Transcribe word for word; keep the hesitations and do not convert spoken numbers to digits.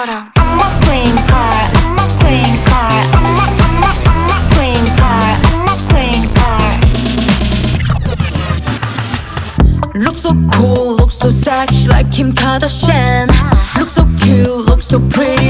것처럼. I'm a queen card, I'm a queen card, I'm a, I'm a, I'm a queen card, I'm a queen card. Look so cool, look so sexy like Kim Kardashian. Look so cute, look so pretty